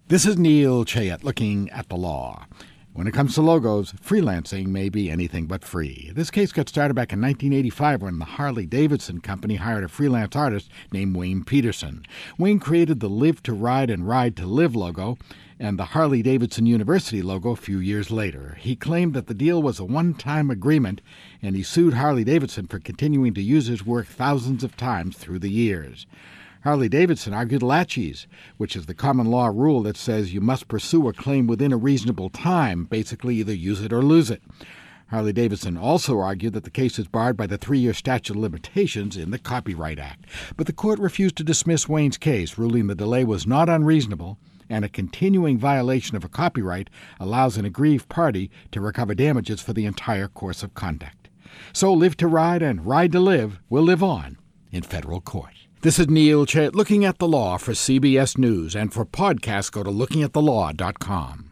This is Neil Chayet looking at the law. When it comes to logos, freelancing may be anything but free. This case got started back in 1985 when the Harley-Davidson company hired a freelance artist named Wayne Peterson. Wayne created the Live to Ride and Ride to Live logo and the Harley-Davidson University logo a few years later. He claimed that the deal was a one-time agreement, and he sued Harley-Davidson for continuing to use his work thousands of times through the years. Harley-Davidson argued laches, which is the common law rule that says you must pursue a claim within a reasonable time, basically either use it or lose it. Harley-Davidson also argued that the case is barred by the 3-year statute of limitations in the Copyright Act. But the court refused to dismiss Wayne's case, ruling the delay was not unreasonable, and a continuing violation of a copyright allows an aggrieved party to recover damages for the entire course of conduct. So Live to Ride and Ride to Live will live on in federal court. This is Neil Chayet looking at the law for CBS News, and for podcasts go to lookingatthelaw.com.